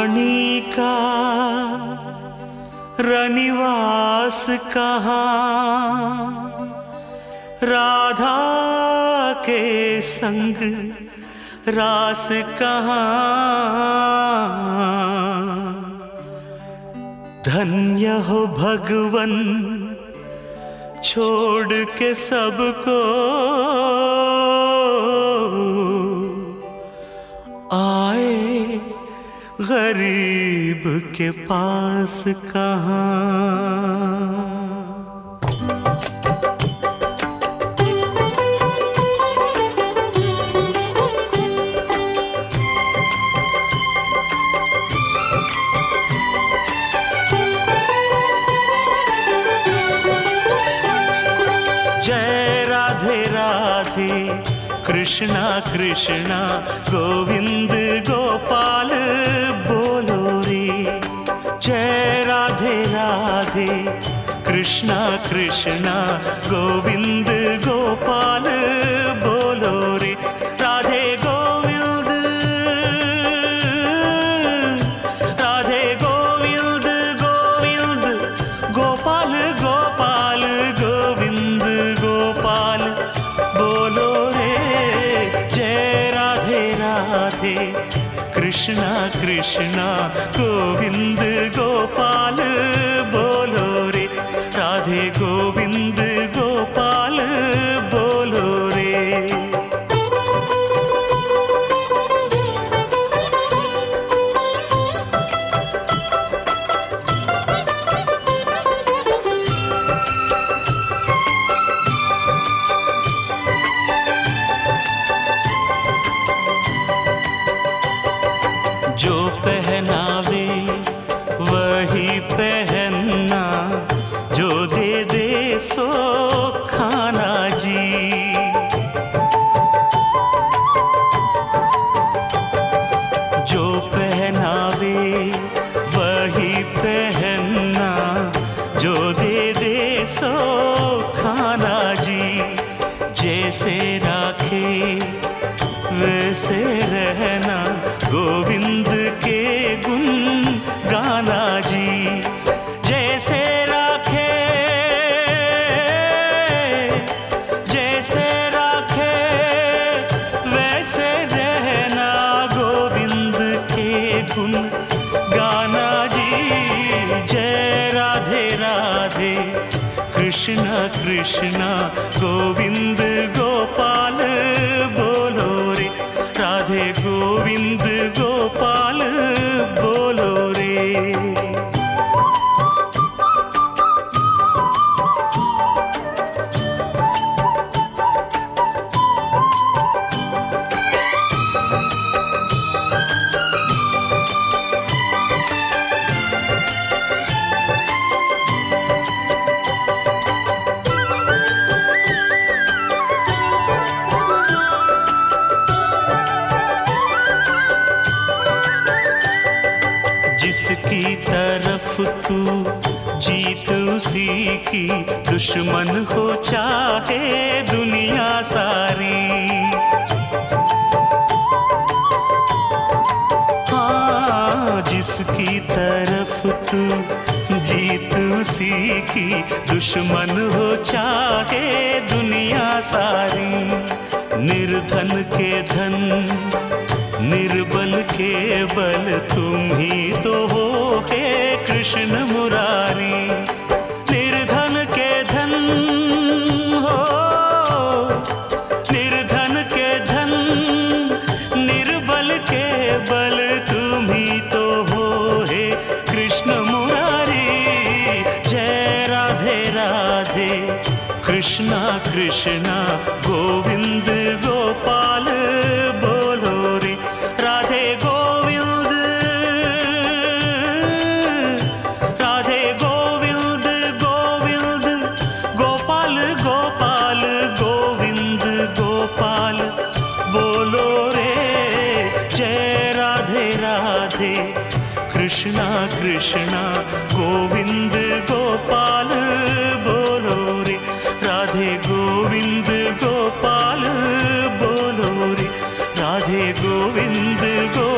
रानी का रनिवास कहाँ, राधा के संग रास कहाँ। धन्य हो भगवन छोड़ के सबको आए गरीब के पास कहाँ। जय राधे राधे कृष्णा कृष्णा गोविंद गोपाल बोलो रे। जय राधे राधे कृष्णा कृष्णा गोविंद गोपाल बोलो रे। राधे गोविंद राधे गोविंद गोविंद गोपाल गोपाल गोविंद गोपाल बोलो रे। जय राधे राधे कृष्णा कृष्णा गोविंद गोपाल बोलो रे। राधे गोविंद गोपाल बोलो रे। जो पहनावे वही पहनना, जो दे दे सो खाना जी। जो पहनावे वही पहनना, जो दे दे सो खाना जी। जैसे राखे वैसे रहना, गोविंद के गुण गाना जी। जैसे राखे जैसे राखे वैसे रहना, गोविंद के गुण गाना जी। जय राधे राधे कृष्णा कृष्णा गोविंद गोपाल बोलो रे। राधे गोविंद गोपाल बोलो रे। जिसकी तरफ तू जीत उसी की, दुश्मन हो चाहे दुनिया सारी। हाँ, जिसकी तरफ तू जीत उसी की, दुश्मन हो चाहे दुनिया सारी। निर्धन के धन निर्बल के बल, तुम ही तो हो हे कृष्ण मुरारी। निर्धन के धन हो, निर्धन के धन निर्बल के बल, तुम ही तो हो हे कृष्ण मुरारी। जय राधे राधे कृष्णा कृष्णा गोविंद गोपाल बोलो रे। राधे गोविंद राधे गोविंद गोविंद गोपाल गोपाल गोविंद गोपाल बोलो रे। जय राधे राधे कृष्णा कृष्णा गोविंद गोपाल बोलो रे। राधे गोविंद गोपाल बोलो रे। राधे गोविंद गोपाल